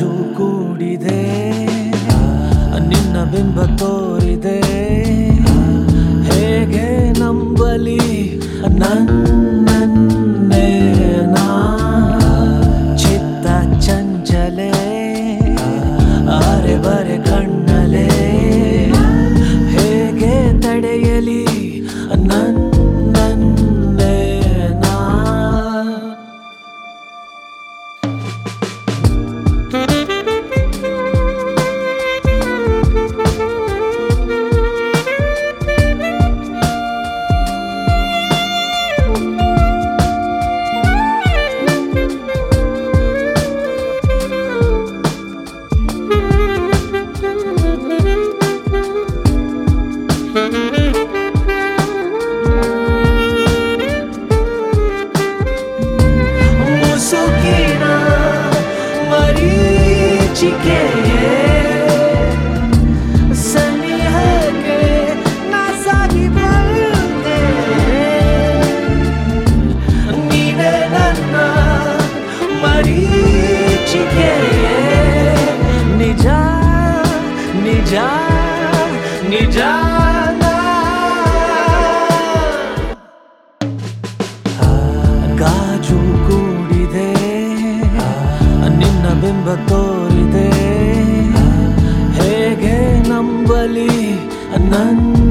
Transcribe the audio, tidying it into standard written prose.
ಗಾಜು ಕೂಡಿದೆ ನಿನ್ನ ಬಿಂಬ ತೋರಿದೆ ಹೇಗೆ ನಂಬಲಿ ನನ್ನನ್ನೇ ನಾ ಚಿತ್ತ ಚಂಚಲೆ ಅರೆ ಬರೆ ಕಣ್ಣಲೆ ಹೇಗೆ ತಡೆಯಲಿ ನನ್ನನ್ನೇ ನಾ ಮುಸುಕಿನ ಮರೀಚಿಕೆಯೇ ಸನಿಹಕ್ಕೆ ನಾ ಸಾಗಿ ಬಂದೆ ನೀನೇ ನನ್ನ ಮರೀಚಿಕೆಯೇ ನಿಜ ನಿಜ ನಿಜ ಗಾಜು ಕೂಡಿದೆ ನಿನ್ನ ಬಿಂಬ ತೋರಿದೆ ಹೇಗೆ ನಂಬಲಿ ನನ್ನ